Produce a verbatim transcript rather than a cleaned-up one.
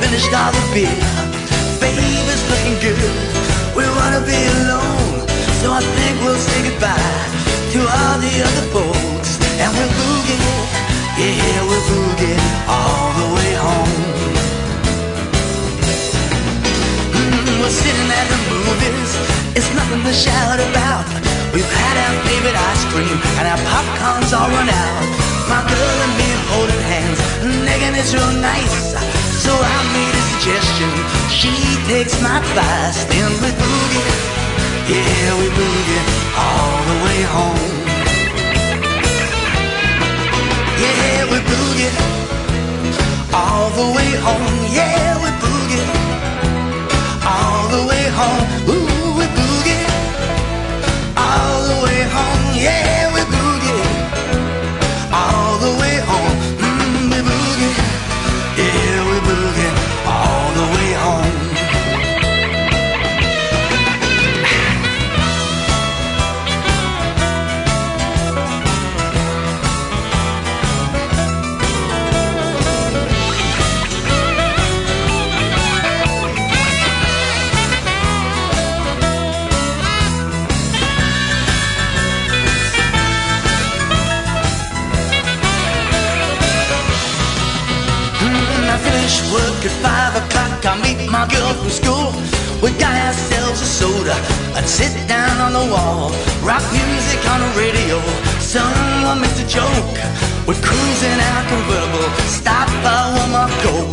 finished all the beer. Baby's looking good, we wanna be alone, so I think we'll say goodbye to all the other folks. And we're boogie, yeah, we're boogie all the way home. Mm, we're sitting at the movies, it's nothing to shout about. We've had our favorite ice cream and our popcorn's all run out. My girl and me holding hands, negging is real nice. So I made a suggestion, she takes my advice. Then we boogie, yeah, we boogie all the way home. Yeah, we boogie all the way home. Yeah, we boogie all the way home. Ooh, we boogie all the way home. Yeah, we boogie all the way home. Mm, we boogie, yeah, we boogie all the way home. Work at five o'clock, I meet my girl from school. We got ourselves a soda and sit down on the wall. Rock music on the radio, someone makes a joke. We're cruising our convertible, stop by one more Coke.